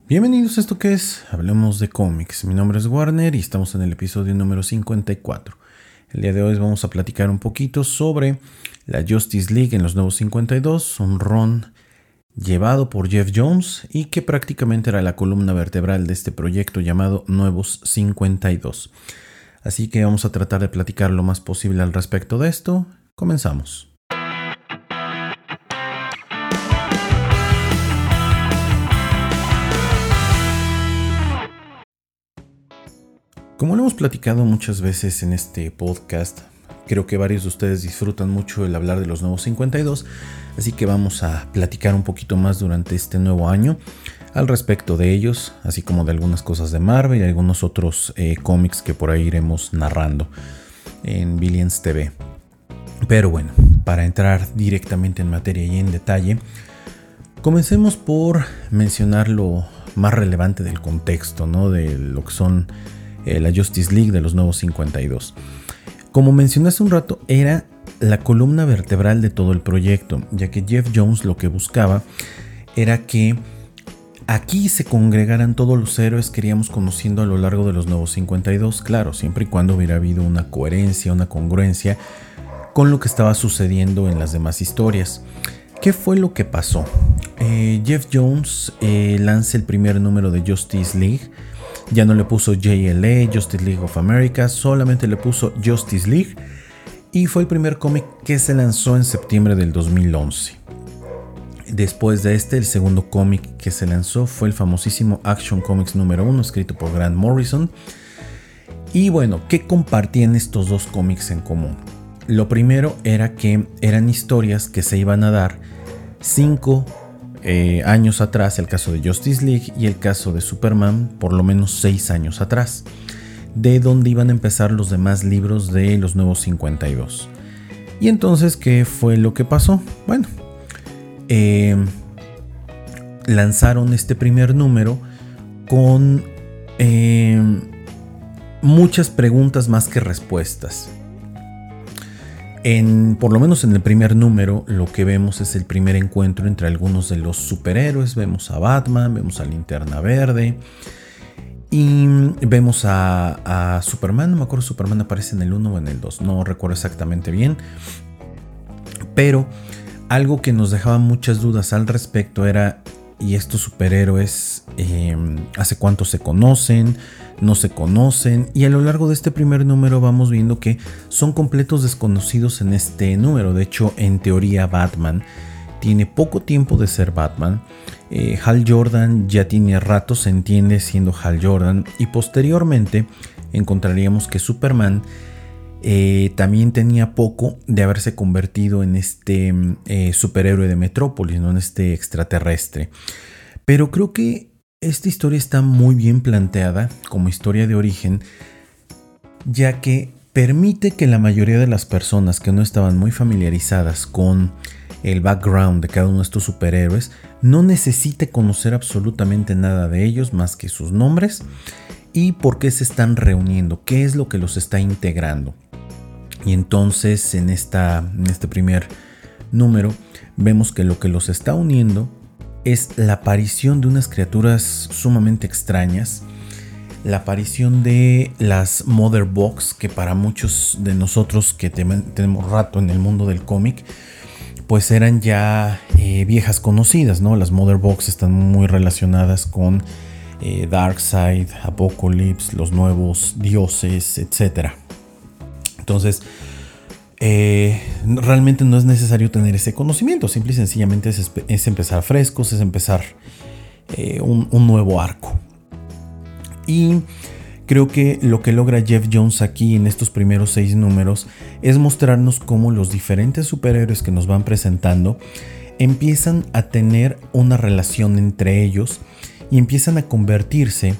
Bienvenidos a esto que es Hablemos de cómics. Mi nombre es Warner y estamos en el episodio número 54. El día de hoy vamos a platicar un poquito sobre la Justice League en los Nuevos 52, un run llevado por Geoff Johns y que prácticamente era la columna vertebral de este proyecto llamado Nuevos 52. Así que vamos a tratar de platicar lo más posible al respecto de esto. Comenzamos. Como lo hemos platicado muchas veces en este podcast, creo que varios de ustedes disfrutan mucho el hablar de los Nuevos 52, así que vamos a platicar un poquito más durante este nuevo año al respecto de ellos, así como de algunas cosas de Marvel y algunos otros cómics que por ahí iremos narrando en Billions TV. Pero bueno, para entrar directamente en materia y en detalle, comencemos por mencionar lo más relevante del contexto, ¿no? De lo que son la Justice League de los Nuevos 52. Como mencioné hace un rato, era la columna vertebral de todo el proyecto, ya que Geoff Johns lo que buscaba era que aquí se congregaran todos los héroes que iríamos conociendo a lo largo de los Nuevos 52, claro, siempre y cuando hubiera habido una coherencia, una congruencia con lo que estaba sucediendo en las demás historias. ¿Qué fue lo que pasó? Geoff Johns lanza el primer número de Justice League. Ya no le puso JLA, Justice League of America, solamente le puso Justice League y fue el primer cómic que se lanzó en septiembre del 2011. Después de el segundo cómic que se lanzó fue el famosísimo Action Comics número 1, escrito por Grant Morrison. Y bueno, ¿qué compartían estos dos cómics en común? Lo primero era que eran historias que se iban a dar 5 años atrás, el caso de Justice League y el caso de Superman, por lo menos 6 años atrás, de donde iban a empezar los demás libros de los Nuevos 52. Y entonces, ¿qué fue lo que pasó? Bueno, lanzaron este primer número con muchas preguntas más que respuestas. Por lo menos en el primer número lo que vemos es el primer encuentro entre algunos de los superhéroes. Vemos a Batman, vemos a Linterna Verde y vemos a Superman. No me acuerdo si Superman aparece en el 1 o en el 2, no recuerdo exactamente bien. Pero algo que nos dejaba muchas dudas al respecto era: ¿y estos superhéroes hace cuánto se conocen? ¿No se conocen? Y a lo largo de este primer número vamos viendo que son completos desconocidos en este número. De hecho, en teoría Batman tiene poco tiempo de ser Batman. Hal Jordan ya tiene rato, se entiende, siendo Hal Jordan. Y posteriormente encontraríamos que Superman también tenía poco de haberse convertido en este superhéroe de Metrópolis, ¿no? En este extraterrestre. Pero creo que esta historia está muy bien planteada como historia de origen, ya que permite que la mayoría de las personas que no estaban muy familiarizadas con el background de cada uno de estos superhéroes no necesite conocer absolutamente nada de ellos más que sus nombres y por qué se están reuniendo, qué es lo que los está integrando. Y entonces en este primer número vemos que lo que los está uniendo es la aparición de unas criaturas sumamente extrañas, la aparición de las Mother Box, que para muchos de nosotros que tenemos rato en el mundo del cómic, pues eran ya viejas conocidas, ¿no? Las Mother Box están muy relacionadas con Darkseid, Apocalypse, los nuevos dioses, etc. Entonces, realmente no es necesario tener ese conocimiento, simple y sencillamente es empezar frescos, es empezar un nuevo arco. Y creo que lo que logra Geoff Johns aquí en estos primeros 6 números es mostrarnos cómo los diferentes superhéroes que nos van presentando empiezan a tener una relación entre ellos y empiezan a convertirse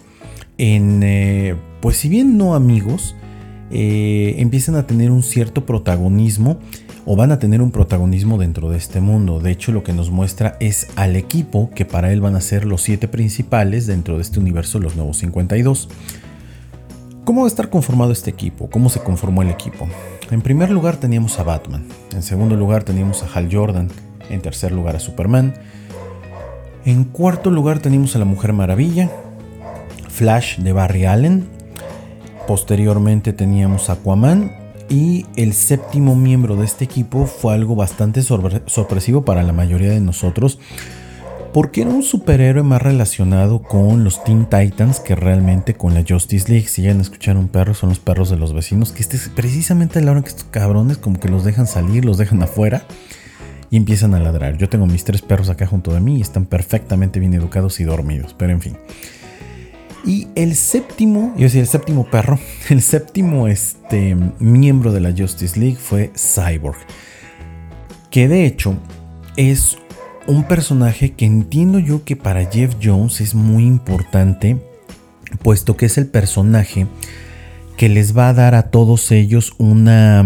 en, pues si bien no amigos, empiezan a tener un cierto protagonismo o van a tener un protagonismo dentro de este mundo. De hecho, lo que nos muestra es al equipo que para él van a ser los 7 principales dentro de este universo, los Nuevos 52. ¿Cómo va a estar conformado este equipo? ¿Cómo se conformó el equipo? En primer lugar teníamos a Batman, en segundo lugar teníamos a Hal Jordan, en tercer lugar a Superman, En cuarto lugar tenemos a la Mujer Maravilla, Flash de Barry Allen. Posteriormente teníamos a Aquaman. Y el séptimo miembro de este equipo fue algo bastante sorpresivo para la mayoría de nosotros, porque era un superhéroe más relacionado con los Teen Titans que realmente con la Justice League. Si llegan a escuchar un perro, son los perros de los vecinos, que es precisamente la hora que estos cabrones como que los dejan salir, los dejan afuera y empiezan a ladrar. Yo tengo mis 3 perros acá junto de mí y están perfectamente bien educados y dormidos, pero en fin. Y el séptimo perro, el séptimo miembro de la Justice League fue Cyborg, que de hecho es un personaje que entiendo yo que para Geoff Johns es muy importante, puesto que es el personaje que les va a dar a todos ellos una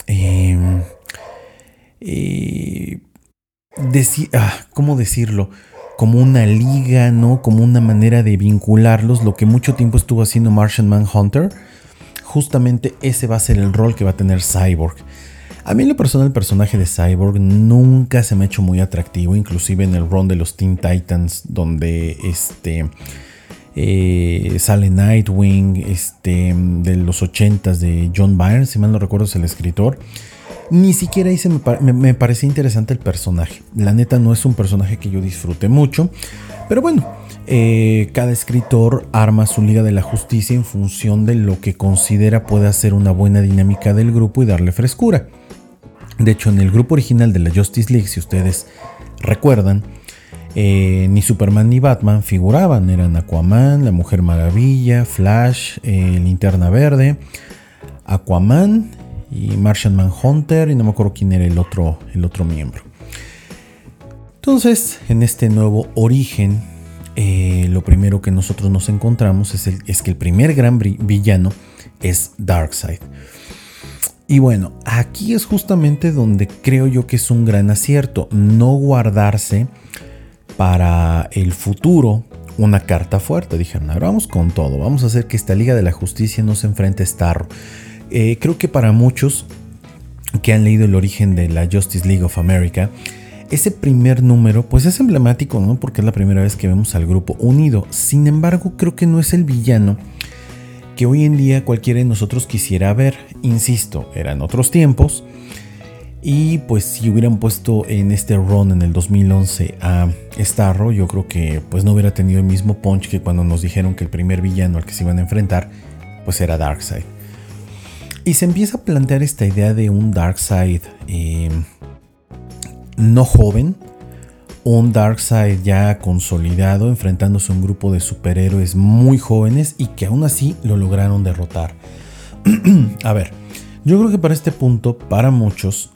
¿cómo decirlo? Como una liga, ¿no? Como una manera de vincularlos, lo que mucho tiempo estuvo haciendo Martian Manhunter. Justamente ese va a ser el rol que va a tener Cyborg. A mí en lo personal el personaje de Cyborg nunca se me ha hecho muy atractivo, inclusive en el run de los Teen Titans, donde sale Nightwing, de los 80s de John Byrne, si mal no recuerdo es el escritor. Ni siquiera ahí me parecía interesante el personaje. La neta no es un personaje que yo disfrute mucho. Pero bueno, cada escritor arma su Liga de la Justicia en función de lo que considera puede hacer una buena dinámica del grupo y darle frescura. De hecho, en el grupo original de la Justice League, si ustedes recuerdan, ni Superman ni Batman figuraban. Eran Aquaman, la Mujer Maravilla, Flash, Linterna Verde, Aquaman y Martian Manhunter, y no me acuerdo quién era el otro miembro. Entonces, en este nuevo origen, lo primero que nosotros nos encontramos es que el primer gran villano es Darkseid. Y bueno, aquí es justamente donde creo yo que es un gran acierto, no guardarse para el futuro una carta fuerte. Dijeron, ahora vamos con todo, vamos a hacer que esta Liga de la Justicia no se enfrente a Starro. Creo que para muchos que han leído el origen de la Justice League of America, ese primer número pues es emblemático, ¿no? Porque es la primera vez que vemos al grupo unido. Sin embargo, creo que no es el villano que hoy en día cualquiera de nosotros quisiera ver. Insisto, eran otros tiempos. Y pues si hubieran puesto en este run en el 2011 a Starro, yo creo que pues no hubiera tenido el mismo punch que cuando nos dijeron que el primer villano al que se iban a enfrentar pues era Darkseid. Y se empieza a plantear esta idea de un Darkseid no joven, un Darkseid ya consolidado, enfrentándose a un grupo de superhéroes muy jóvenes y que aún así lo lograron derrotar. A ver, yo creo que para este punto, para muchos,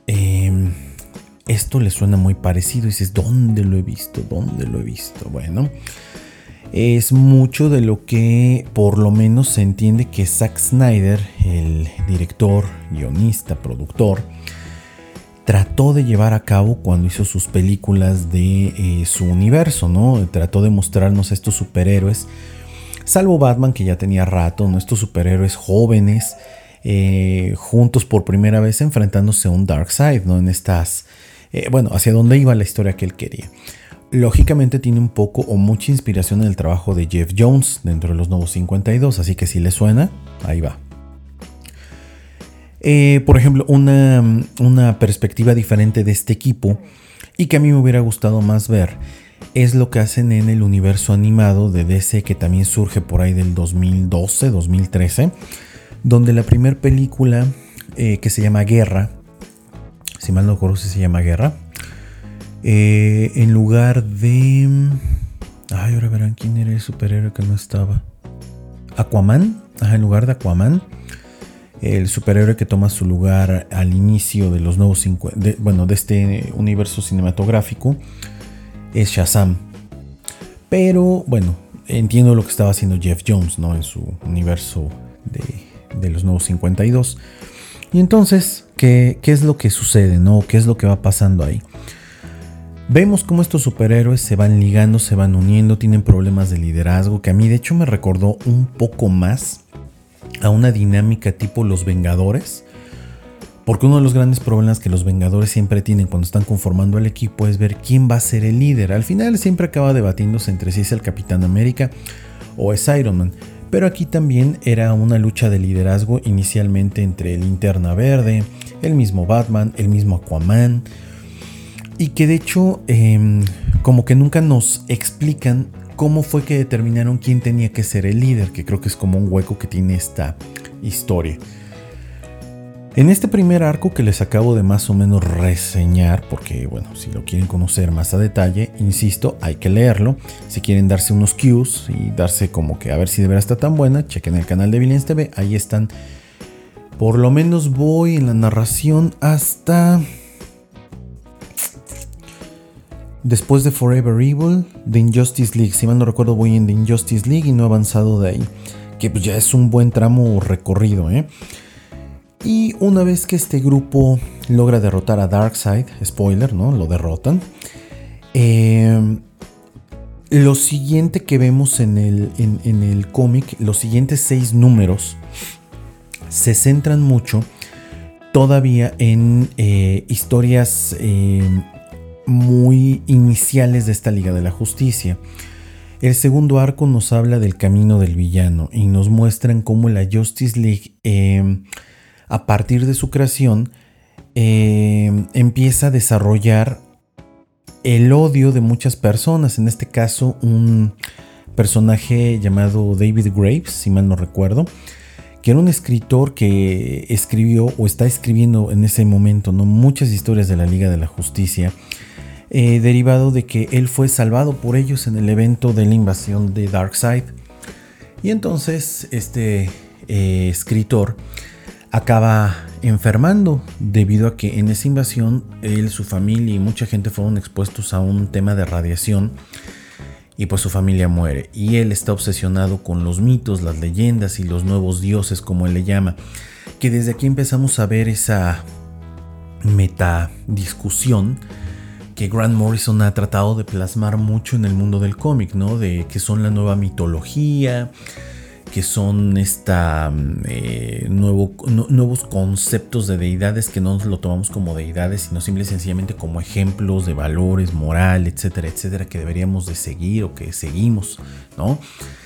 esto les suena muy parecido. Y dices, ¿dónde lo he visto? ¿Dónde lo he visto? Bueno, es mucho de lo que por lo menos se entiende que Zack Snyder, el director, guionista, productor, trató de llevar a cabo cuando hizo sus películas de su universo, ¿no? Trató de mostrarnos a estos superhéroes, salvo Batman, que ya tenía rato, ¿no? Estos superhéroes jóvenes, juntos por primera vez enfrentándose a un Darkseid, ¿no? En estas, hacia dónde iba la historia que él quería. Lógicamente tiene un poco o mucha inspiración en el trabajo de Geoff Johns dentro de los Nuevos 52, así que si le suena, ahí va. Por ejemplo, una perspectiva diferente de este equipo y que a mí me hubiera gustado más ver es lo que hacen en el universo animado de DC, que también surge por ahí del 2012, 2013, donde la primera película que se llama Guerra, si mal no recuerdo si se llama Guerra, en lugar de... ahora verán quién era el superhéroe que no estaba. Aquaman, en lugar de Aquaman, el superhéroe que toma su lugar al inicio de los nuevos de este universo cinematográfico es Shazam. Pero bueno, entiendo lo que estaba haciendo Geoff Johns, ¿no? En su universo de los nuevos 52. Y entonces, ¿qué es lo que sucede, ¿no? ¿Qué es lo que va pasando ahí? Vemos cómo estos superhéroes se van ligando, se van uniendo, tienen problemas de liderazgo, que a mí de hecho me recordó un poco más a una dinámica tipo Los Vengadores, Porque uno de los grandes problemas que los Vengadores siempre tienen cuando están conformando el equipo es ver quién va a ser el líder. Al final siempre acaba debatiéndose entre si es el Capitán América o es Iron Man. Pero aquí también era una lucha de liderazgo inicialmente entre Linterna Verde, el mismo Batman, el mismo Aquaman. Y que de hecho como que nunca nos explican cómo fue que determinaron quién tenía que ser el líder, que creo que es como un hueco que tiene esta historia. En este primer arco que les acabo de más o menos reseñar, porque bueno, si lo quieren conocer más a detalle, insisto, hay que leerlo. Si quieren darse unos cues y darse como que a ver si de verdad está tan buena, chequen el canal de Villains TV, ahí están. Por lo menos voy en la narración hasta después de Forever Evil, The Injustice League. Si mal no recuerdo, voy en The Injustice League y no he avanzado de ahí, que pues ya es un buen tramo recorrido, Y una vez que este grupo logra derrotar a Darkseid, spoiler, ¿no? Lo derrotan. Lo siguiente que vemos en el cómic, los siguientes 6 números, se centran mucho todavía en historias muy iniciales de esta Liga de la Justicia. El segundo arco nos habla del camino del villano y nos muestran cómo la Justice League a partir de su creación, empieza a desarrollar el odio de muchas personas. En este caso, un personaje llamado David Graves, si mal no recuerdo, que era un escritor que escribió o está escribiendo en ese momento, ¿no?, muchas historias de la Liga de la Justicia, derivado de que él fue salvado por ellos en el evento de la invasión de Darkseid. Y entonces este escritor acaba enfermando debido a que en esa invasión él, su familia y mucha gente fueron expuestos a un tema de radiación y pues su familia muere. Y él está obsesionado con los mitos, las leyendas y los nuevos dioses, como él le llama. Que desde aquí empezamos a ver esa metadiscusión que Grant Morrison ha tratado de plasmar mucho en el mundo del cómic, ¿no? De que son la nueva mitología, que son nuevos conceptos de deidades que no lo tomamos como deidades, sino simple y sencillamente como ejemplos de valores, moral, etcétera, etcétera, que deberíamos de seguir o que seguimos, ¿no?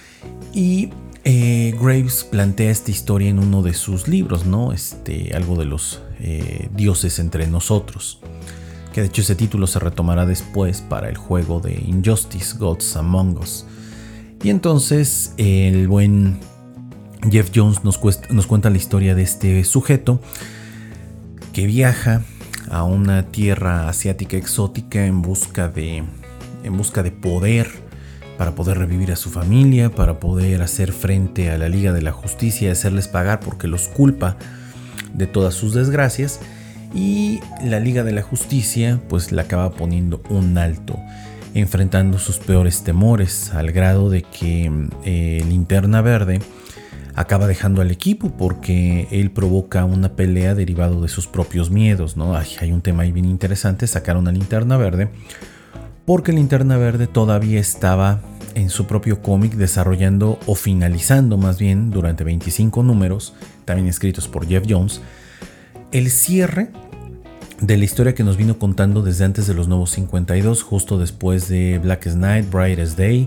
Y Graves plantea esta historia en uno de sus libros, ¿no? Algo de los dioses entre nosotros, que de hecho ese título se retomará después para el juego de Injustice, Gods Among Us. Y entonces el buen Jeff Jones nos cuenta la historia de este sujeto que viaja a una tierra asiática exótica en busca de poder, para poder revivir a su familia, para poder hacer frente a la Liga de la Justicia y hacerles pagar porque los culpa de todas sus desgracias. Y la Liga de la Justicia pues le acaba poniendo un alto, enfrentando sus peores temores, al grado de que Linterna Verde acaba dejando al equipo porque él provoca una pelea derivado de sus propios miedos, ¿no? Hay un tema ahí bien interesante. Sacaron a Linterna Verde porque Linterna Verde todavía estaba en su propio cómic desarrollando o finalizando más bien durante 25 números, también escritos por Jeff Jones, el cierre de la historia que nos vino contando desde antes de los Nuevos 52, justo después de Blackest Night, Brightest Day,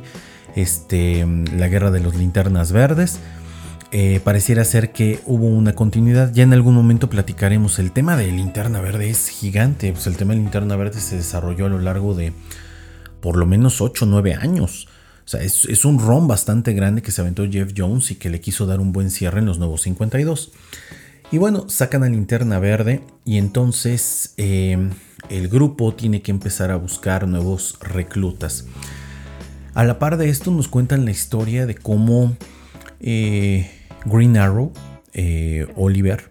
la guerra de los Linternas Verdes. Pareciera ser que hubo una continuidad. Ya en algún momento platicaremos. El tema de Linterna Verde es gigante. Pues el tema de Linterna Verde se desarrolló a lo largo de por lo menos 8 o 9 años. O sea, es un ron bastante grande que se aventó Jeff Jones y que le quiso dar un buen cierre en los Nuevos 52. Y bueno, sacan a Linterna Verde y entonces el grupo tiene que empezar a buscar nuevos reclutas. A la par de esto nos cuentan la historia de cómo Green Arrow, Oliver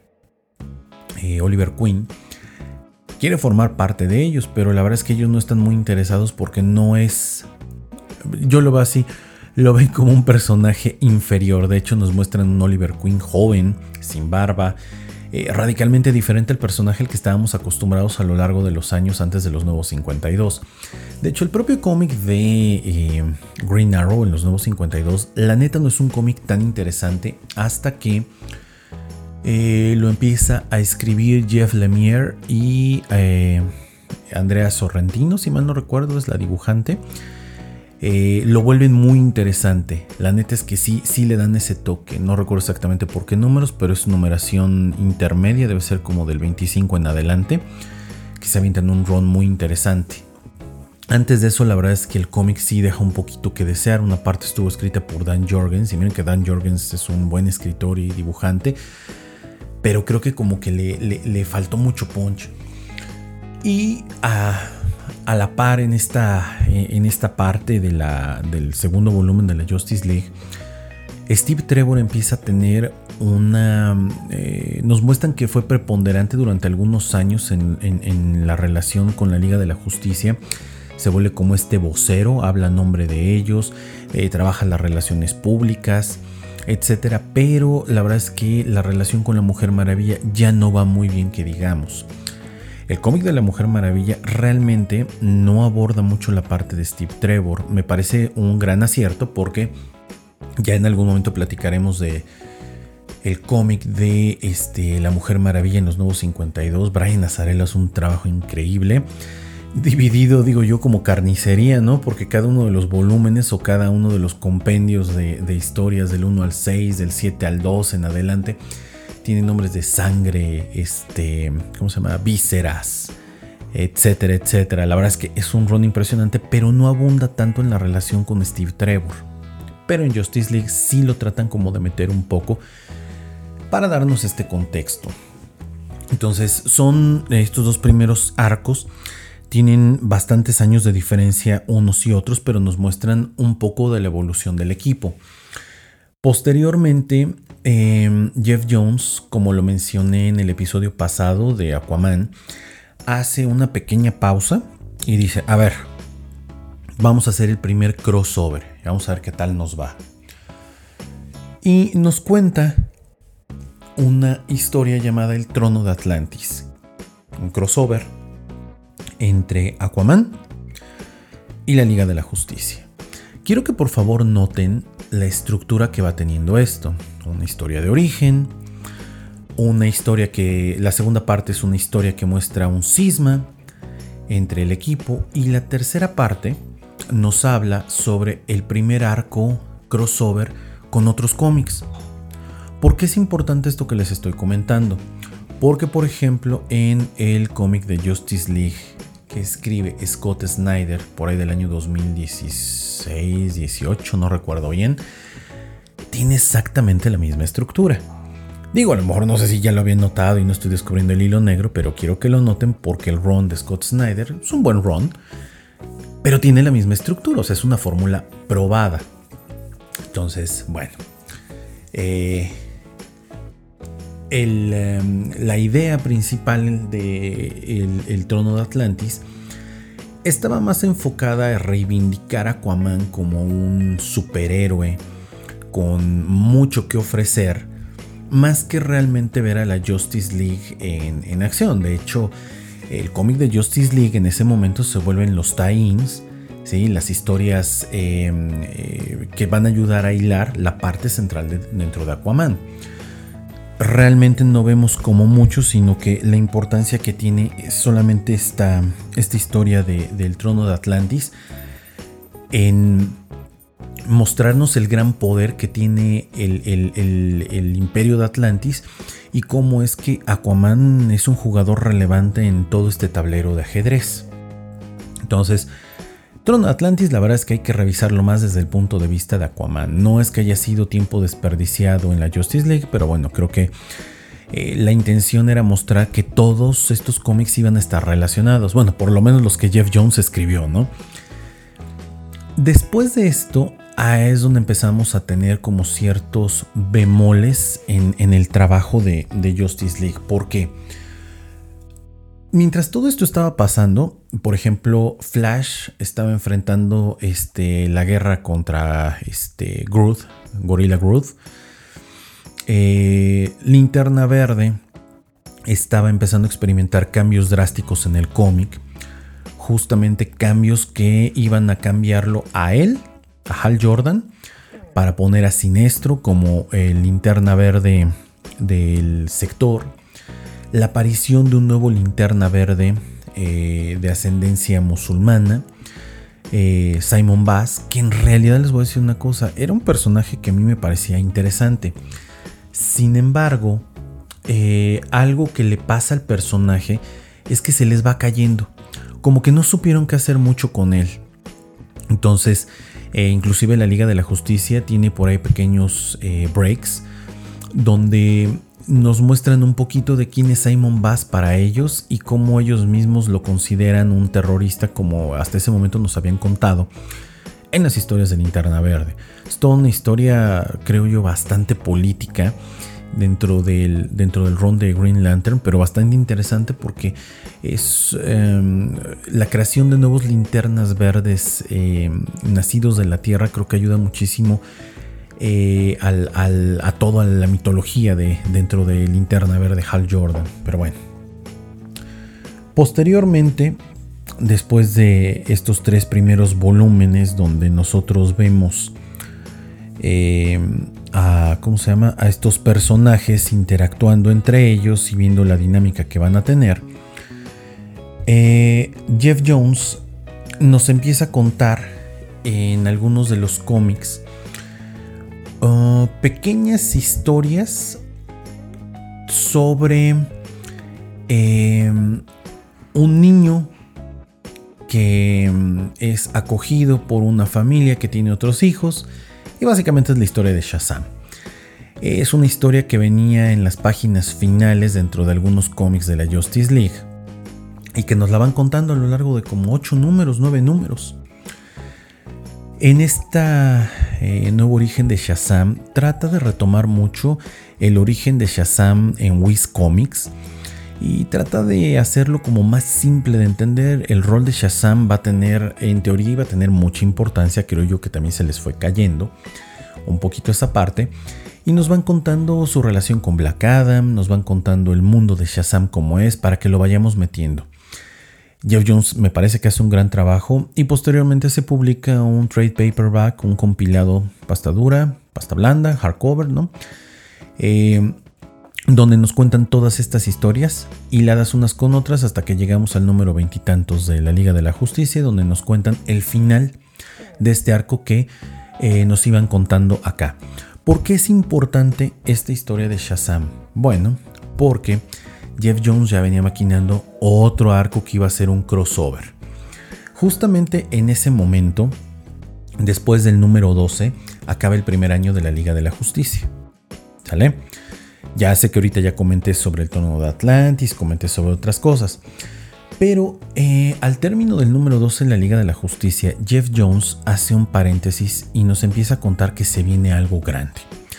Queen, quiere formar parte de ellos, pero la verdad es que ellos no están muy interesados porque no es... Yo lo veo así, lo ven como un personaje inferior. De hecho nos muestran un Oliver Queen joven, sin barba, radicalmente diferente al personaje al que estábamos acostumbrados a lo largo de los años antes de los Nuevos 52. De hecho, el propio cómic de Green Arrow en los Nuevos 52, la neta no es un cómic tan interesante hasta que Lo empieza a escribir Jeff Lemire y Andrea Sorrentino, si mal no recuerdo, es la dibujante. Lo vuelven muy interesante. La neta es que sí le dan ese toque. No recuerdo exactamente por qué números, pero es numeración intermedia, debe ser como del 25 en adelante, que se avientan un run muy interesante. Antes de eso, la verdad es que el cómic sí deja un poquito que desear. Una parte estuvo escrita por Dan Jorgens, y miren que Dan Jorgens es un buen escritor y dibujante, pero creo que como que le faltó mucho punch. Y a la par en esta parte del segundo volumen de la Justice League, Steve Trevor empieza a tener nos muestran que fue preponderante durante algunos años en la relación con la Liga de la Justicia. Se vuelve como este vocero, habla a nombre de ellos, trabaja las relaciones públicas, etcétera. Pero la verdad es que la relación con la Mujer Maravilla ya no va muy bien, que digamos. El cómic de la Mujer Maravilla realmente no aborda mucho la parte de Steve Trevor. Me parece un gran acierto, porque ya en algún momento platicaremos de el cómic de la Mujer Maravilla en los Nuevos 52. Brian Azzarello hace un trabajo increíble, dividido, digo yo, como carnicería, ¿no? Porque cada uno de los volúmenes o cada uno de los compendios de historias del 1 al 6, del 7 al 2 en adelante, tiene nombres de sangre, ¿cómo se llama? Vísceras, etcétera, etcétera. La verdad es que es un run impresionante, pero no abunda tanto en la relación con Steve Trevor. Pero en Justice League sí lo tratan como de meter un poco para darnos este contexto. Entonces, son estos dos primeros arcos, tienen bastantes años de diferencia unos y otros, pero nos muestran un poco de la evolución del equipo. Posteriormente, Jeff Jones, como lo mencioné en el episodio pasado de Aquaman, hace una pequeña pausa y dice: a ver, vamos a hacer el primer crossover, vamos a ver qué tal nos va. Y nos cuenta una historia llamada El Trono de Atlantis, un crossover entre Aquaman y la Liga de la Justicia. Quiero que por favor noten la estructura que va teniendo esto. Una historia de origen, una historia que la segunda parte es una historia que muestra un cisma entre el equipo, y la tercera parte nos habla sobre el primer arco crossover con otros cómics. ¿Por qué es importante esto que les estoy comentando? Porque, por ejemplo, en el cómic de Justice League que escribe Scott Snyder por ahí del año 2016-18, no recuerdo bien, tiene exactamente la misma estructura. Digo, a lo mejor no sé si ya lo habían notado y no estoy descubriendo el hilo negro, pero quiero que lo noten porque el run de Scott Snyder es un buen run, pero tiene la misma estructura, o sea, es una fórmula probada. Entonces, bueno, la idea principal de el Trono de Atlantis estaba más enfocada a reivindicar a Aquaman como un superhéroe con mucho que ofrecer, más que realmente ver a la Justice League en acción. De hecho, el cómic de Justice League en ese momento se vuelven los tie-ins, ¿sí? Las historias que van a ayudar a hilar la parte central dentro de Aquaman. Realmente no vemos como mucho, sino que la importancia que tiene es solamente esta historia del Trono de Atlantis en mostrarnos el gran poder que tiene el Imperio de Atlantis y cómo es que Aquaman es un jugador relevante en todo este tablero de ajedrez. Entonces, Trono de Atlantis, la verdad es que hay que revisarlo más desde el punto de vista de Aquaman. No es que haya sido tiempo desperdiciado en la Justice League, pero bueno, creo que la intención era mostrar que todos estos cómics iban a estar relacionados. Bueno, por lo menos los que Jeff Jones escribió, ¿no? Después de esto, es donde empezamos a tener como ciertos bemoles en el trabajo de Justice League. ¿Por qué? Mientras todo esto estaba pasando, por ejemplo, Flash estaba enfrentando la guerra contra Groot, Gorilla Groot. Linterna Verde estaba empezando a experimentar cambios drásticos en el cómic. Justamente cambios que iban a cambiarlo a él, a Hal Jordan, para poner a Sinestro como el Linterna Verde del sector, la aparición de un nuevo Linterna Verde de ascendencia musulmana, Simon Baz, que en realidad les voy a decir una cosa, era un personaje que a mí me parecía interesante. Sin embargo, algo que le pasa al personaje es que se les va cayendo, como que no supieron qué hacer mucho con él. Entonces, inclusive la Liga de la Justicia tiene por ahí pequeños breaks donde nos muestran un poquito de quién es Simon Baz para ellos y cómo ellos mismos lo consideran un terrorista, como hasta ese momento nos habían contado en las historias de Linterna Verde. Es toda una historia, creo yo, bastante política dentro del run de Green Lantern, pero bastante interesante porque es la creación de nuevos linternas verdes nacidos de la Tierra. Creo que ayuda muchísimo a toda la mitología dentro de Linterna Verde Hal Jordan. Pero bueno, posteriormente, después de estos 3 primeros volúmenes donde nosotros vemos a estos personajes interactuando entre ellos y viendo la dinámica que van a tener, Geoff Johns nos empieza a contar en algunos de los cómics pequeñas historias sobre un niño que es acogido por una familia que tiene otros hijos, y básicamente es la historia de Shazam. Es una historia que venía en las páginas finales dentro de algunos cómics de la Justice League y que nos la van contando a lo largo de como 9 números. En esta nuevo origen de Shazam trata de retomar mucho el origen de Shazam en Viz Comics y trata de hacerlo como más simple de entender. El rol de Shazam va a tener, en teoría iba a tener mucha importancia, creo yo que también se les fue cayendo un poquito esa parte, y nos van contando su relación con Black Adam, nos van contando el mundo de Shazam como es, para que lo vayamos metiendo. Geoff Johns me parece que hace un gran trabajo, y posteriormente se publica un trade paperback, un compilado pasta dura, pasta blanda, hardcover, ¿no? Donde nos cuentan todas estas historias hiladas unas con otras hasta que llegamos al número 20 y tantos de la Liga de la Justicia, donde nos cuentan el final de este arco que nos iban contando acá. ¿Por qué es importante esta historia de Shazam? Bueno, porque Geoff Johns ya venía maquinando otro arco que iba a ser un crossover. Justamente en ese momento, después del número 12, acaba el primer año de la Liga de la Justicia. ¿Sale? Ya sé que ahorita ya comenté sobre el Trono de Atlantis, comenté sobre otras cosas. Pero al término del número 12 en la Liga de la Justicia, Geoff Johns hace un paréntesis y nos empieza a contar que se viene algo grande.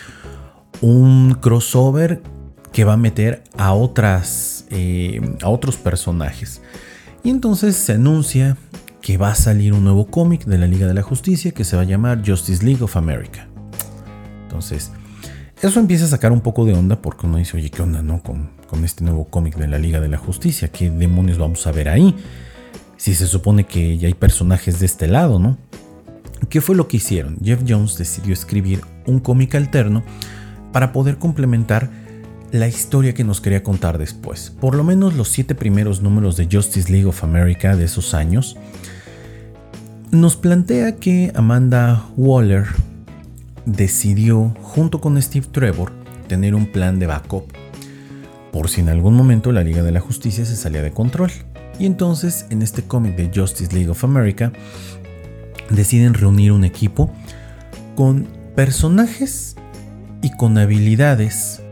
Un crossover que va a meter a otros personajes. Y entonces se anuncia que va a salir un nuevo cómic de la Liga de la Justicia que se va a llamar Justice League of America. Entonces, eso empieza a sacar un poco de onda porque uno dice, oye, ¿qué onda, no? Con este nuevo cómic de la Liga de la Justicia, ¿qué demonios vamos a ver ahí? Si se supone que ya hay personajes de este lado, ¿no? ¿Qué fue lo que hicieron? Geoff Johns decidió escribir un cómic alterno para poder complementar la historia que nos quería contar después. Por lo menos los 7 primeros números de Justice League of America de esos años nos plantea que Amanda Waller decidió, junto con Steve Trevor, tener un plan de backup por si en algún momento la Liga de la Justicia se salía de control. Y entonces, en este cómic de Justice League of America, deciden reunir un equipo con personajes y con habilidades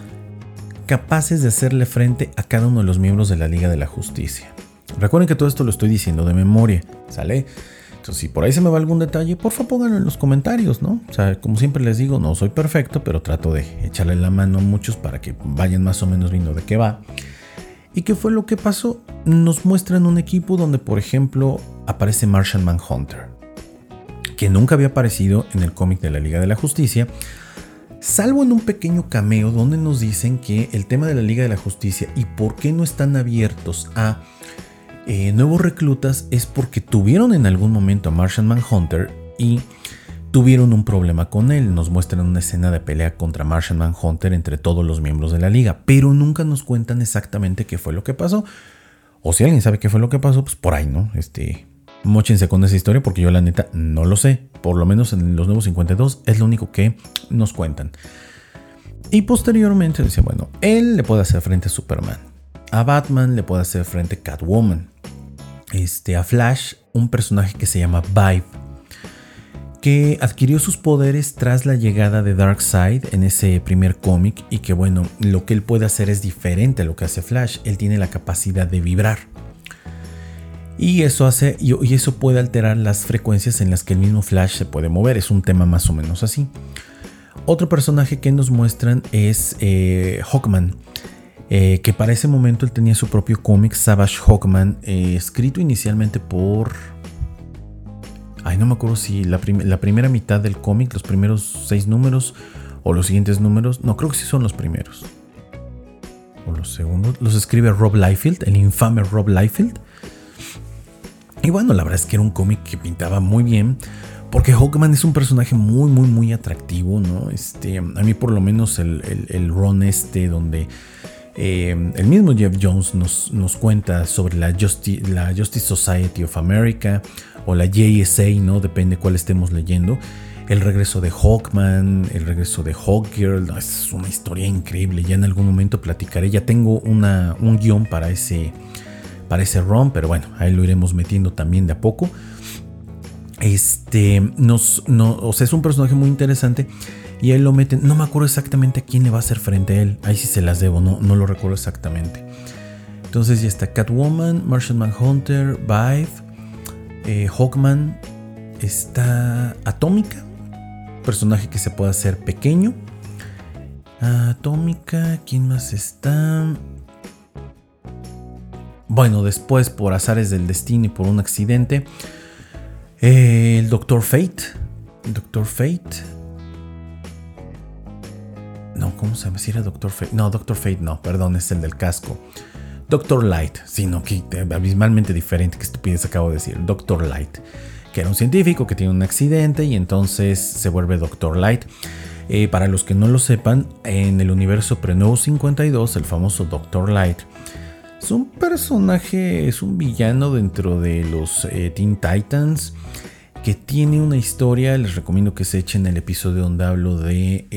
capaces de hacerle frente a cada uno de los miembros de la Liga de la Justicia. Recuerden que todo esto lo estoy diciendo de memoria, ¿sale? Entonces, si por ahí se me va algún detalle, por favor pónganlo en los comentarios, ¿no? O sea, como siempre les digo, no soy perfecto, pero trato de echarle la mano a muchos para que vayan más o menos viendo de qué va. ¿Y qué fue lo que pasó? Nos muestran un equipo donde, por ejemplo, aparece Martian Manhunter, que nunca había aparecido en el cómic de la Liga de la Justicia, salvo en un pequeño cameo donde nos dicen que el tema de la Liga de la Justicia y por qué no están abiertos a nuevos reclutas es porque tuvieron en algún momento a Martian Manhunter y tuvieron un problema con él. Nos muestran una escena de pelea contra Martian Manhunter entre todos los miembros de la liga, pero nunca nos cuentan exactamente qué fue lo que pasó. O si alguien sabe qué fue lo que pasó, pues por ahí, ¿no? Móchense con esa historia porque yo la neta no lo sé. Por lo menos en los Nuevos 52 es lo único que nos cuentan. Y posteriormente dice, bueno, él le puede hacer frente a Superman. A Batman le puede hacer frente a Catwoman. A Flash, un personaje que se llama Vibe, que adquirió sus poderes tras la llegada de Darkseid en ese primer cómic, y que bueno, lo que él puede hacer es diferente a lo que hace Flash. Él tiene la capacidad de vibrar. Y eso puede alterar las frecuencias en las que el mismo Flash se puede mover. Es un tema más o menos así. Otro personaje que nos muestran es Hawkman, que para ese momento él tenía su propio cómic, Savage Hawkman, escrito inicialmente por... no me acuerdo si la primera mitad del cómic, los primeros 6 números o los siguientes números. No, creo que sí son los primeros. O los segundos. Los escribe Rob Liefeld, el infame Rob Liefeld. Y bueno, la verdad es que era un cómic que pintaba muy bien, porque Hawkman es un personaje muy, muy, muy atractivo, ¿no? A mí por lo menos el run donde el mismo Jeff Jones nos cuenta sobre la Justice Society of America o la JSA, ¿no? Depende cuál estemos leyendo. El regreso de Hawkman, el regreso de Hawkgirl, es una historia increíble. Ya en algún momento platicaré, ya tengo un guión para ese run, pero bueno, ahí lo iremos metiendo también de a poco. Es un personaje muy interesante y ahí lo meten. No me acuerdo exactamente a quién le va a hacer frente a él. Ahí sí se las debo, no lo recuerdo exactamente. Entonces ya está Catwoman, Martian Manhunter, Vibe, Hawkman, está Atómica, personaje que se puede hacer pequeño. Atómica, ¿quién más está? Bueno, después por azares del destino y por un accidente, el Dr. Fate. No, ¿cómo se llama? ¿Si era Dr. Fate? No, Dr. Fate no, perdón, es el del casco. Dr. Light, sino que abismalmente diferente, que estupidez acabo de decir. Dr. Light, que era un científico que tiene un accidente y entonces se vuelve Dr. Light. Para los que no lo sepan, en el universo pre-Nuevo 52, el famoso Dr. Light es un personaje, es un villano dentro de los Teen Titans, que tiene una historia. Les recomiendo que se echen el episodio donde hablo de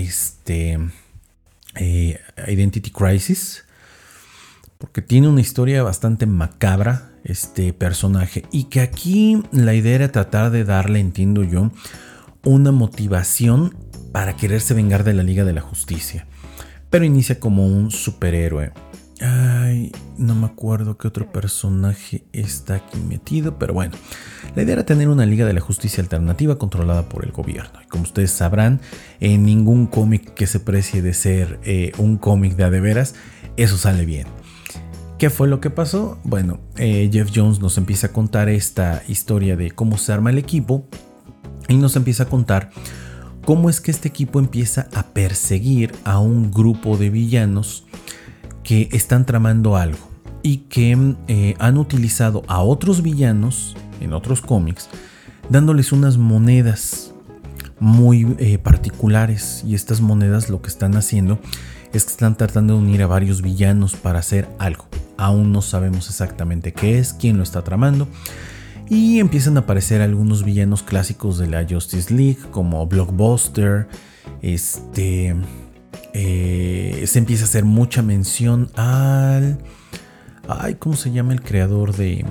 Identity Crisis, porque tiene una historia bastante macabra este personaje, y que aquí la idea era tratar de darle, entiendo yo, una motivación para quererse vengar de la Liga de la Justicia, pero inicia como un superhéroe. No me acuerdo qué otro personaje está aquí metido, pero bueno, la idea era tener una Liga de la Justicia alternativa controlada por el gobierno. Y como ustedes sabrán, en ningún cómic que se precie de ser un cómic de a de veras, eso sale bien. ¿Qué fue lo que pasó? Bueno, Jeff Jones nos empieza a contar esta historia de cómo se arma el equipo, y nos empieza a contar cómo es que este equipo empieza a perseguir a un grupo de villanos que están tramando algo, y que han utilizado a otros villanos en otros cómics, dándoles unas monedas muy particulares. Y estas monedas lo que están haciendo es que están tratando de unir a varios villanos para hacer algo. Aún no sabemos exactamente qué es, quién lo está tramando. Y empiezan a aparecer algunos villanos clásicos de la Justice League, como Blockbuster. Se empieza a hacer mucha mención al... ¿cómo se llama el creador de...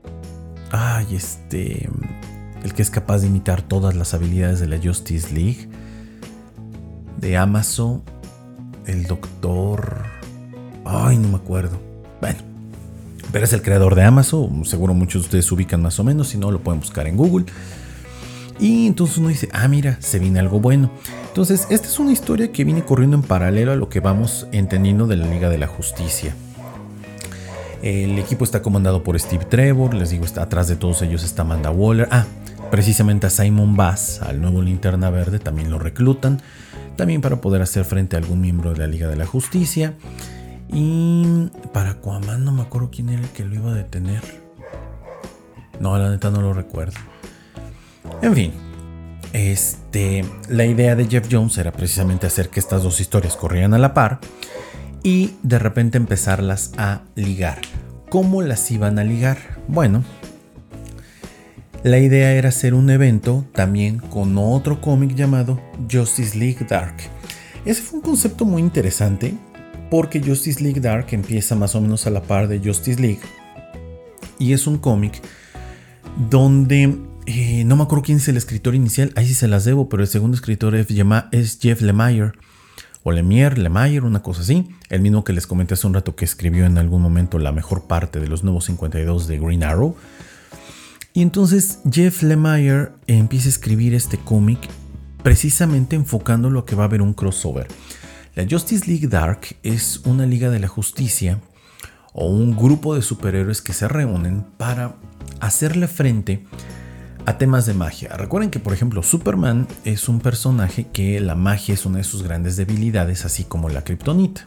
el que es capaz de imitar todas las habilidades de la Justice League? De Amazon. El doctor... no me acuerdo. Bueno, pero es el creador de Amazon. Seguro muchos de ustedes ubican más o menos. Si no, lo pueden buscar en Google. Y entonces uno dice, mira, se viene algo bueno. Entonces, esta es una historia que viene corriendo en paralelo a lo que vamos entendiendo de la Liga de la Justicia. El equipo está comandado por Steve Trevor. Les digo, atrás de todos ellos está Amanda Waller. Precisamente a Simon Bass, al nuevo Linterna Verde, también lo reclutan. También para poder hacer frente a algún miembro de la Liga de la Justicia. Y para Aquaman no me acuerdo quién era el que lo iba a detener. No, la neta no lo recuerdo. En fin, la idea de Jeff Jones era precisamente hacer que estas dos historias corrieran a la par y de repente empezarlas a ligar. ¿Cómo las iban a ligar? Bueno, la idea era hacer un evento también con otro cómic llamado Justice League Dark. Ese fue un concepto muy interesante porque Justice League Dark empieza más o menos a la par de Justice League y es un cómic donde no me acuerdo quién es el escritor inicial, ahí sí se las debo, pero el segundo escritor es Jeff Lemire o Lemire, una cosa así, el mismo que les comenté hace un rato que escribió en algún momento la mejor parte de los nuevos 52 de Green Arrow. Y entonces Jeff Lemire empieza a escribir este cómic precisamente enfocándolo a que va a haber un crossover. La Justice League Dark es una liga de la justicia o un grupo de superhéroes que se reúnen para hacerle frente a temas de magia. Recuerden que, por ejemplo, Superman es un personaje que la magia es una de sus grandes debilidades, así como la kriptonita.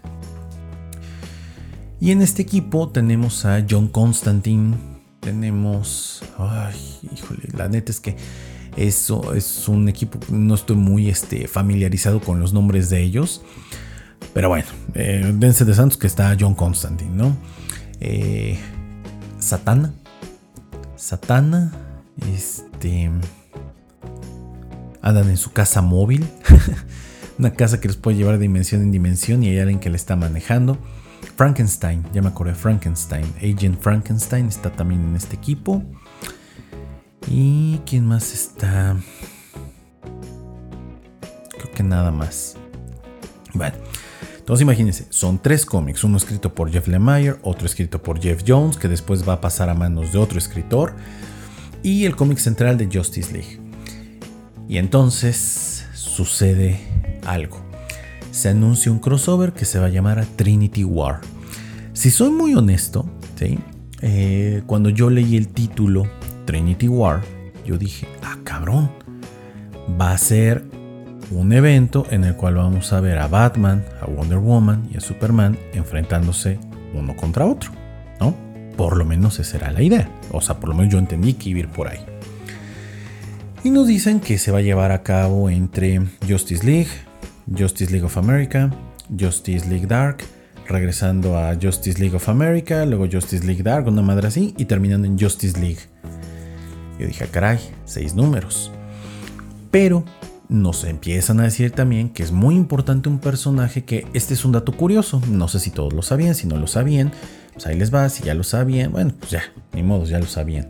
Y en este equipo tenemos a John Constantine, tenemos... la neta es que eso es un equipo, no estoy muy familiarizado con los nombres de ellos, pero bueno, dense de santos que está John Constantine, ¿no? Satana, andan en su casa móvil, una casa que les puede llevar de dimensión en dimensión y hay alguien que le está manejando. Frankenstein, ya me acordé, Frankenstein, Agent Frankenstein está también en este equipo. ¿Y quién más está? Creo que nada más. Bueno, entonces imagínense, son 3 cómics, uno escrito por Jeff Lemire, otro escrito por Jeff Jones, que después va a pasar a manos de otro escritor, y el cómic central de Justice League. Y entonces sucede algo. Se anuncia un crossover que se va a llamar a Trinity War. Si soy muy honesto, ¿sí? Cuando yo leí el título Trinity War, yo dije, cabrón, va a ser un evento en el cual vamos a ver a Batman, a Wonder Woman y a Superman enfrentándose uno contra otro, ¿no? Por lo menos esa era la idea. O sea, por lo menos yo entendí que iba a ir por ahí. Y nos dicen que se va a llevar a cabo entre Justice League of America, Justice League Dark, regresando a Justice League of America, luego Justice League Dark, una madre así, y terminando en Justice League. Yo dije, caray, 6 números. Pero nos empiezan a decir también que es muy importante un personaje que, este es un dato curioso, no sé si todos lo sabían, si no lo sabían, pues ahí les va, si ya lo sabían, bueno, pues ya, ni modo, ya lo sabían.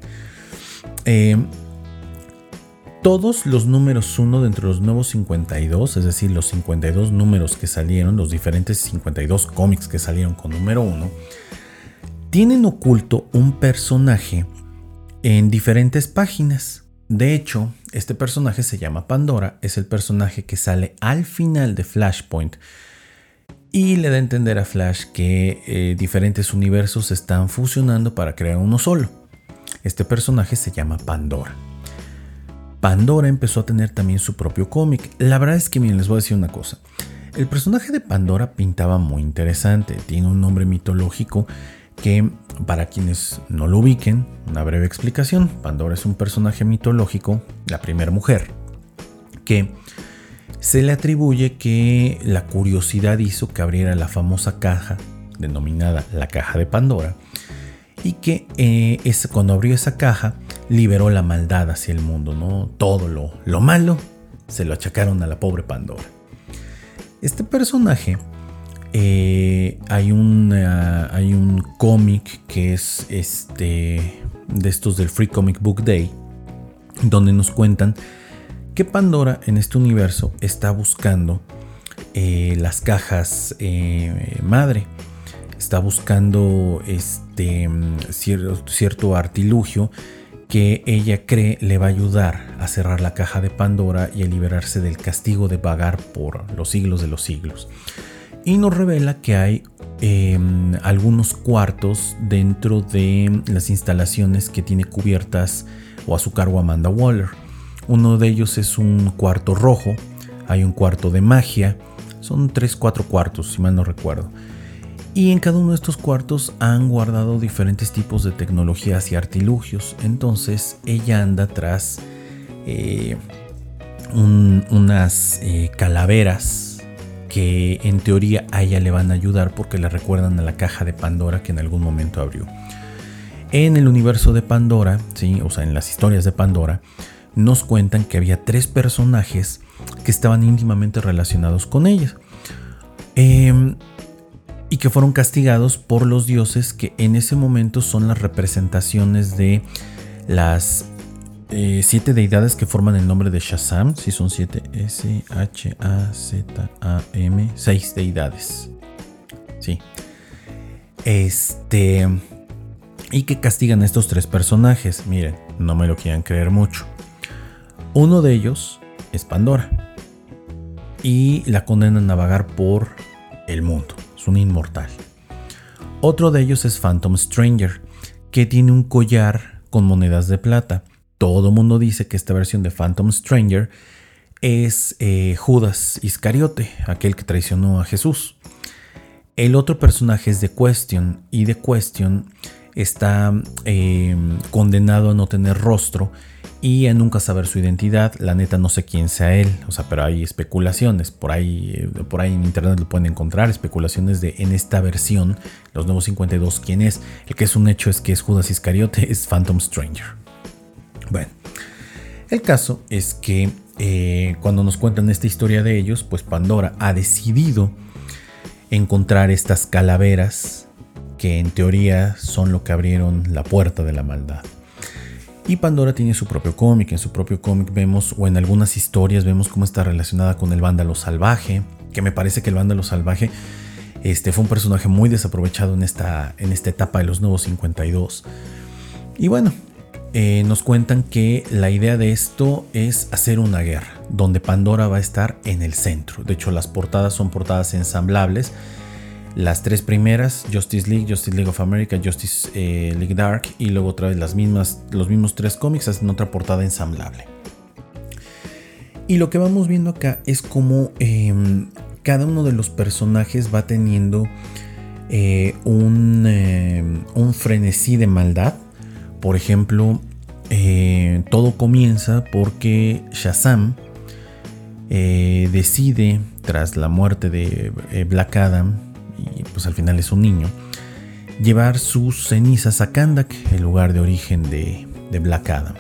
Todos los números 1 dentro de los nuevos 52, es decir, los 52 números que salieron, los diferentes 52 cómics que salieron con número 1, tienen oculto un personaje en diferentes páginas. De hecho, este personaje se llama Pandora, es el personaje que sale al final de Flashpoint y le da a entender a Flash que diferentes universos se están fusionando para crear uno solo. Este personaje se llama Pandora. Pandora empezó a tener también su propio cómic. La verdad es que, miren, les voy a decir una cosa. El personaje de Pandora pintaba muy interesante. Tiene un nombre mitológico que, para quienes no lo ubiquen, una breve explicación. Pandora es un personaje mitológico, la primera mujer, que se le atribuye que la curiosidad hizo que abriera la famosa caja, denominada la caja de Pandora, y que cuando abrió esa caja liberó la maldad hacia el mundo, ¿no? Todo lo malo se lo achacaron a la pobre Pandora. Este personaje, hay un cómic que es de estos del Free Comic Book Day, donde nos cuentan que Pandora en este universo está buscando las cajas madre. Está buscando cierto artilugio que ella cree le va a ayudar a cerrar la caja de Pandora y a liberarse del castigo de vagar por los siglos de los siglos. Y nos revela que hay algunos cuartos dentro de las instalaciones que tiene cubiertas o a su cargo Amanda Waller. Uno de ellos es un cuarto rojo, hay un cuarto de magia, son 3-4 cuartos si mal no recuerdo. Y en cada uno de estos cuartos han guardado diferentes tipos de tecnologías y artilugios. Entonces ella anda tras unas calaveras que en teoría a ella le van a ayudar porque le recuerdan a la caja de Pandora que en algún momento abrió. En el universo de Pandora, ¿sí? O sea, en las historias de Pandora, nos cuentan que había 3 personajes que estaban íntimamente relacionados con ella. Y que fueron castigados por los dioses, que en ese momento son las representaciones de las 7 deidades que forman el nombre de Shazam. Sí, son 7, S-H-A-Z-A-M, 6 deidades. Sí. Y que castigan a estos 3 personajes. Miren, no me lo quieran creer mucho. Uno de ellos es Pandora. Y la condenan a vagar por el mundo. Es un inmortal. Otro de ellos es Phantom Stranger, que tiene un collar con monedas de plata. Todo el mundo dice que esta versión de Phantom Stranger es Judas Iscariote, aquel que traicionó a Jesús. El otro personaje es The Question, y The Question está condenado a no tener rostro y a nunca saber su identidad. La neta no sé quién sea él, o sea, pero hay especulaciones, por ahí en internet lo pueden encontrar, especulaciones de en esta versión, los nuevos 52, quién es. El que es un hecho es que es Judas Iscariote, es Phantom Stranger. Bueno, el caso es que cuando nos cuentan esta historia de ellos, pues Pandora ha decidido encontrar estas calaveras que en teoría son lo que abrieron la puerta de la maldad. Y Pandora tiene su propio cómic. En su propio cómic vemos, o en algunas historias vemos cómo está relacionada con el vándalo salvaje, que me parece que el vándalo salvaje fue un personaje muy desaprovechado en esta etapa de los nuevos 52. Y bueno, nos cuentan que la idea de esto es hacer una guerra, donde Pandora va a estar en el centro. De hecho, las portadas son portadas ensamblables. Las 3 primeras, Justice League of America, Justice League Dark, y luego otra vez los mismos 3 cómics hacen otra portada ensamblable. Y lo que vamos viendo acá es cómo cada uno de los personajes va teniendo un frenesí de maldad. Por ejemplo, todo comienza porque Shazam decide, tras la muerte de Black Adam, y pues al final es un niño, llevar sus cenizas a Kahndaq, el lugar de origen de Black Adam.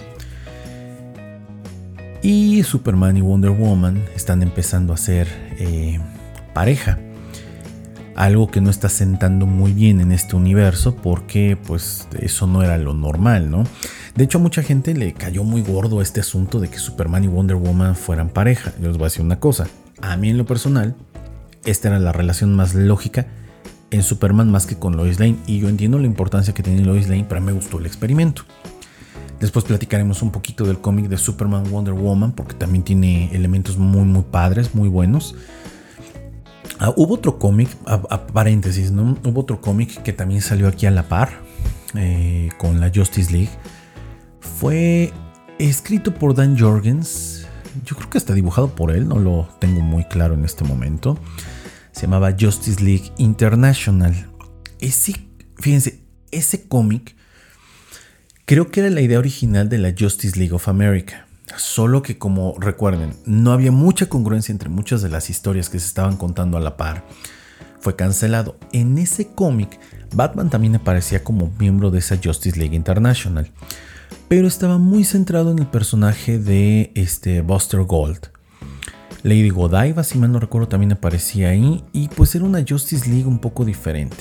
Y Superman y Wonder Woman están empezando a ser pareja, algo que no está sentando muy bien en este universo, porque pues eso no era lo normal, ¿no? De hecho, a mucha gente le cayó muy gordo este asunto de que Superman y Wonder Woman fueran pareja. Yo les voy a decir una cosa, a mí en lo personal esta era la relación más lógica en Superman, más que con Lois Lane, y yo entiendo la importancia que tiene Lois Lane, pero me gustó el experimento. Después platicaremos un poquito del cómic de Superman Wonder Woman, porque también tiene elementos muy muy padres, muy buenos. Hubo otro cómic, paréntesis, ¿no? Hubo otro cómic que también salió aquí a la par con la Justice League. Fue escrito por Dan Jorgens. Yo creo que está dibujado por él, no lo tengo muy claro en este momento. Se llamaba Justice League International. Fíjense, ese cómic creo que era la idea original de la Justice League of America. Solo que, como recuerden, no había mucha congruencia entre muchas de las historias que se estaban contando a la par. Fue cancelado. En ese cómic, Batman también aparecía como miembro de esa Justice League International, pero estaba muy centrado en el personaje de Buster Gold. Lady Godiva, si mal no recuerdo, también aparecía ahí, y pues era una Justice League un poco diferente.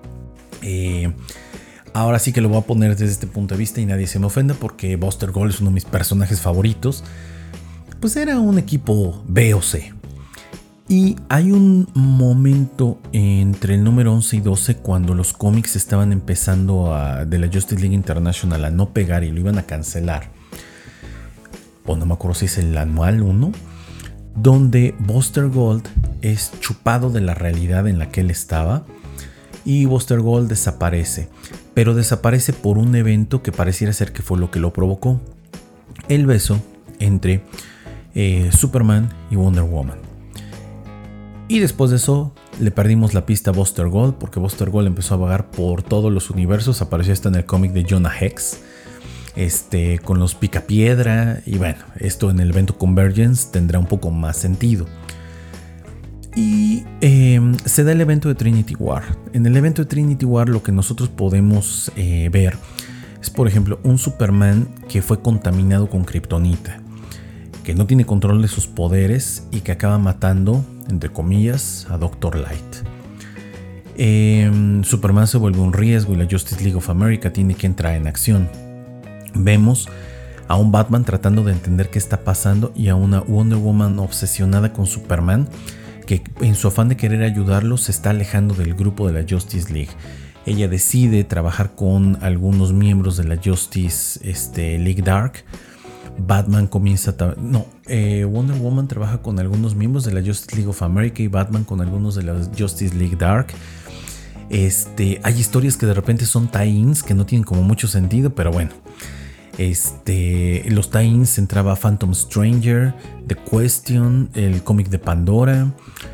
Ahora sí que lo voy a poner desde este punto de vista y nadie se me ofenda, porque Buster Gold es uno de mis personajes favoritos. Pues era un equipo B o C. Y hay un momento entre el número 11 y 12 cuando los cómics estaban empezando de la Justice League International a no pegar y lo iban a cancelar. O no me acuerdo si es el anual 1, donde Buster Gold es chupado de la realidad en la que él estaba y Buster Gold desaparece. Pero desaparece por un evento que pareciera ser que fue lo que lo provocó: el beso entre Superman y Wonder Woman. Y después de eso le perdimos la pista a Buster Gold, porque Buster Gold empezó a vagar por todos los universos. Apareció hasta en el cómic de Jonah Hex. con los Picapiedra. Y bueno, esto en el evento Convergence tendrá un poco más sentido. Y se da el evento de Trinity War. En el evento de Trinity War lo que nosotros podemos ver es, por ejemplo, un Superman que fue contaminado con kriptonita, que no tiene control de sus poderes y que acaba matando, entre comillas, a Dr. Light. Superman se vuelve un riesgo y la Justice League of America tiene que entrar en acción. Vemos a un Batman tratando de entender qué está pasando y a una Wonder Woman obsesionada con Superman, que en su afán de querer ayudarlo se está alejando del grupo de la Justice League. Ella decide trabajar con algunos miembros de la Justice League Dark. Batman comienza Wonder Woman trabaja con algunos miembros de la Justice League of America y Batman con algunos de la Justice League Dark. Hay historias que de repente son tie-ins que no tienen como mucho sentido, pero bueno. Los tie-ins entraba Phantom Stranger, The Question, el cómic de Pandora.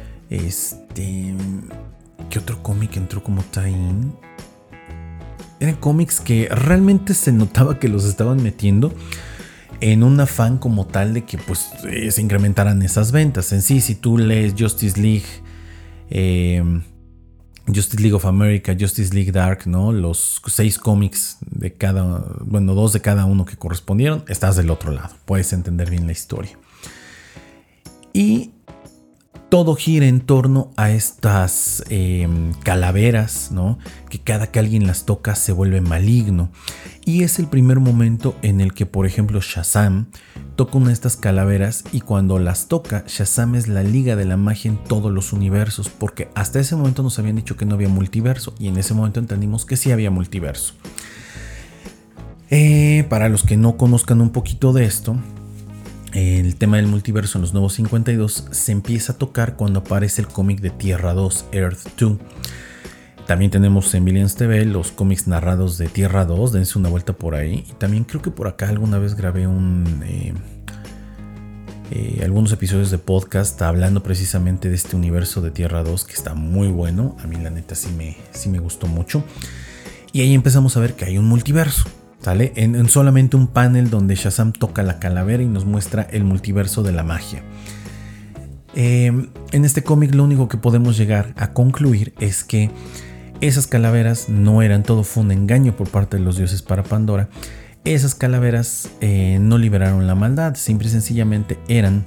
¿Qué otro cómic entró como tie-in? Eran cómics que realmente se notaba que los estaban metiendo en un afán como tal de que pues se incrementaran esas ventas. En sí, si tú lees Justice League of America, Justice League Dark, ¿no? Los 6 cómics de cada, 2 de cada uno que correspondieron, estás del otro lado, puedes entender bien la historia. Y todo gira en torno a estas calaveras, ¿no? Que cada que alguien las toca se vuelve maligno. Y es el primer momento en el que, por ejemplo, Shazam toca una de estas calaveras y cuando las toca, Shazam es la Liga de la Magia en todos los universos, porque hasta ese momento nos habían dicho que no había multiverso y en ese momento entendimos que sí había multiverso. Para los que no conozcan un poquito de esto, el tema del multiverso en los Nuevos 52 se empieza a tocar cuando aparece el cómic de Tierra 2, Earth 2. También tenemos en Billions TV los cómics narrados de Tierra 2, dense una vuelta por ahí. Y también creo que por acá alguna vez grabé algunos episodios de podcast hablando precisamente de este universo de Tierra 2 que está muy bueno. A mí la neta sí me gustó mucho. Y ahí empezamos a ver que hay un multiverso. ¿Sale? En solamente un panel donde Shazam toca la calavera y nos muestra el multiverso de la magia. En este cómic lo único que podemos llegar a concluir es que esas calaveras no eran todo, fue un engaño por parte de los dioses para Pandora. Esas calaveras no liberaron la maldad, simple y sencillamente eran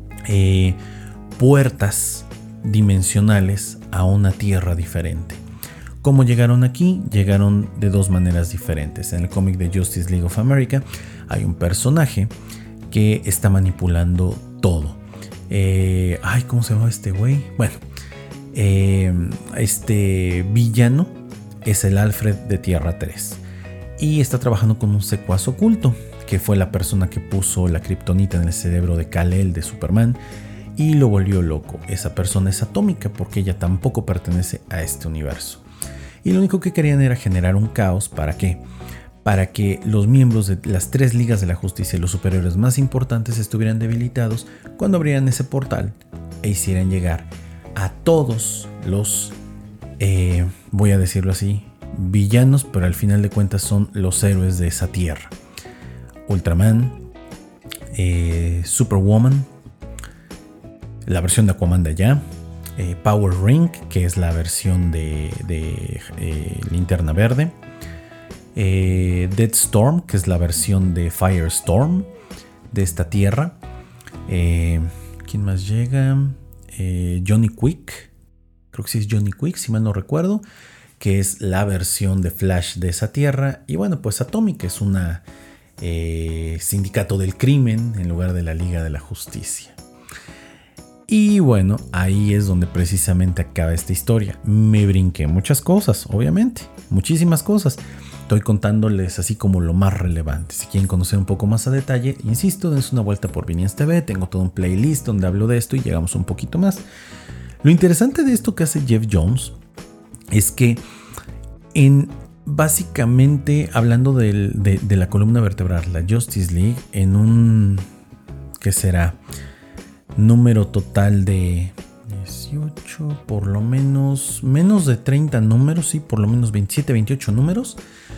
puertas dimensionales a una tierra diferente. ¿Cómo llegaron aquí? Llegaron de dos maneras diferentes. En el cómic de Justice League of America hay un personaje que está manipulando todo. ¿Cómo se llama este güey? Bueno, este villano es el Alfred de Tierra 3 y está trabajando con un secuaz oculto que fue la persona que puso la kriptonita en el cerebro de Kal-El de Superman y lo volvió loco. Esa persona es atómica porque ella tampoco pertenece a este universo. Y lo único que querían era generar un caos. ¿Para qué? Para que los miembros de las 3 ligas de la justicia y los superhéroes más importantes estuvieran debilitados cuando abrieran ese portal e hicieran llegar a todos los, voy a decirlo así, villanos, pero al final de cuentas son los héroes de esa tierra. Ultraman, Superwoman, la versión de Aquaman de allá, Power Ring, que es la versión de Linterna Verde, Deathstorm, que es la versión de Firestorm de esta tierra. ¿Quién más llega? Johnny Quick, creo que sí es Johnny Quick, si mal no recuerdo, que es la versión de Flash de esa tierra. Y bueno, pues Atomic es una sindicato del crimen en lugar de la Liga de la Justicia. Y bueno, ahí es donde precisamente acaba esta historia. Me brinqué muchas cosas, obviamente, muchísimas cosas. Estoy contándoles así como lo más relevante. Si quieren conocer un poco más a detalle, insisto, dense una vuelta por Billions TV. Tengo todo un playlist donde hablo de esto y llegamos un poquito más. Lo interesante de esto que hace Geoff Johns es que básicamente hablando de la columna vertebral, la Justice League, en un, ¿qué será? Número total de 18, por lo menos de 30 números, sí, por lo menos 27, 28 números.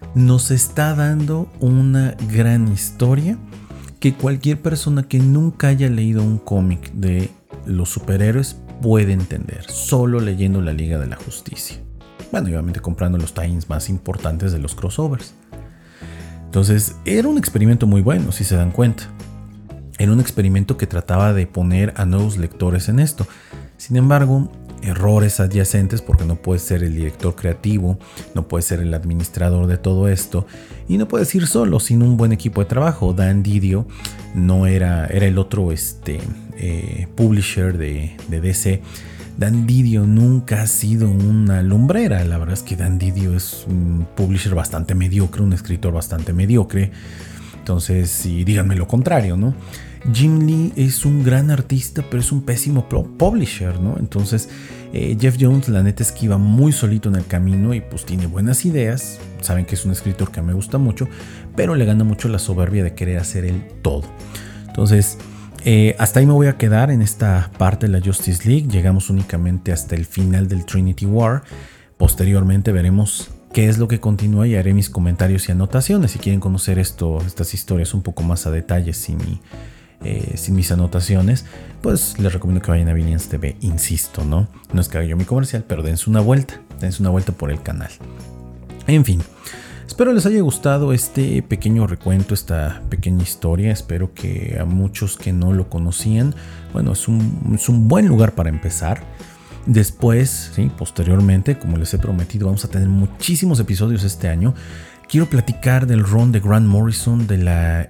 nos está dando una gran historia que cualquier persona que nunca haya leído un cómic de los superhéroes puede entender, solo leyendo la Liga de la Justicia. Bueno, y obviamente comprando los tie-ins más importantes de los crossovers. Entonces, era un experimento muy bueno, si se dan cuenta. Era un experimento que trataba de poner a nuevos lectores en esto. Sin embargo, errores adyacentes, porque no puedes ser el director creativo, no puedes ser el administrador de todo esto, y no puedes ir solo sin un buen equipo de trabajo. Dan Didio no era el otro publisher de DC. Dan Didio nunca ha sido una lumbrera. La verdad es que Dan Didio es un publisher bastante mediocre, un escritor bastante mediocre. Entonces, sí, díganme lo contrario, ¿no? Jim Lee es un gran artista, pero es un pésimo publisher, ¿no? Entonces, Jeff Jones, la neta es que iba muy solito en el camino y pues tiene buenas ideas. Saben que es un escritor que me gusta mucho, pero le gana mucho la soberbia de querer hacer él todo. Entonces, hasta ahí me voy a quedar en esta parte de la Justice League. Llegamos únicamente hasta el final del Trinity War. Posteriormente veremos qué es lo que continúa y haré mis comentarios y anotaciones. Si quieren conocer estas historias un poco más a detalle sin mis anotaciones, pues les recomiendo que vayan a Villains TV, insisto, ¿no? No es que haga yo mi comercial, pero dense una vuelta por el canal. En fin, espero les haya gustado este pequeño recuento, esta pequeña historia. Espero que a muchos que no lo conocían, bueno, es un buen lugar para empezar. Después, ¿sí? Posteriormente, como les he prometido, vamos a tener muchísimos episodios este año. Quiero platicar del run de Grant Morrison de la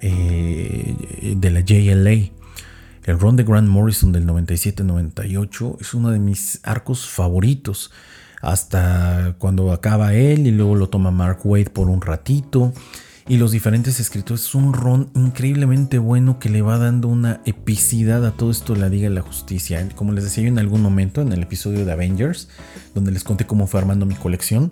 JLA. El run de Grant Morrison del 97-98 es uno de mis arcos favoritos. Hasta cuando acaba él y luego lo toma Mark Waid por un ratito. Y los diferentes escritores. Es un run increíblemente bueno que le va dando una epicidad a todo esto de la Liga de la Justicia. Como les decía yo en algún momento en el episodio de Avengers, donde les conté cómo fue armando mi colección.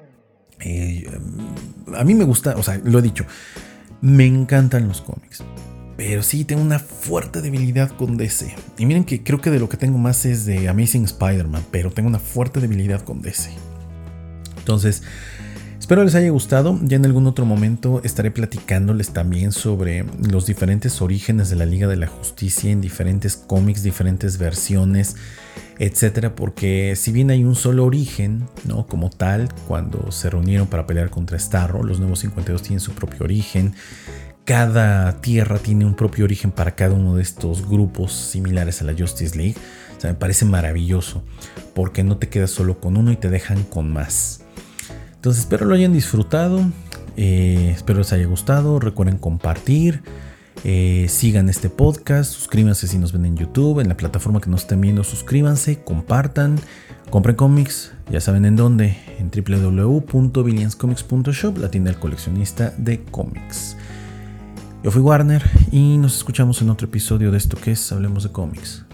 A mí me gusta, o sea, lo he dicho, me encantan los cómics, pero sí tengo una fuerte debilidad con DC. Y miren que creo que de lo que tengo más es de Amazing Spider-Man, pero tengo una fuerte debilidad con DC. Entonces, espero les haya gustado. Ya en algún otro momento estaré platicándoles también sobre los diferentes orígenes de la Liga de la Justicia en diferentes cómics, diferentes versiones, etcétera, porque si bien hay un solo origen, ¿no? Como tal, cuando se reunieron para pelear contra Starro, los Nuevos 52 tienen su propio origen. Cada tierra tiene un propio origen para cada uno de estos grupos similares a la Justice League. O sea, me parece maravilloso, porque no te quedas solo con uno y te dejan con más. Entonces espero lo hayan disfrutado, espero les haya gustado. Recuerden compartir, sigan este podcast, suscríbanse si nos ven en YouTube, en la plataforma que nos estén viendo, suscríbanse, compartan, compren cómics, ya saben en dónde, en www.villanscomics.shop, la tienda del coleccionista de cómics. Yo fui Warner y nos escuchamos en otro episodio de esto que es Hablemos de Cómics.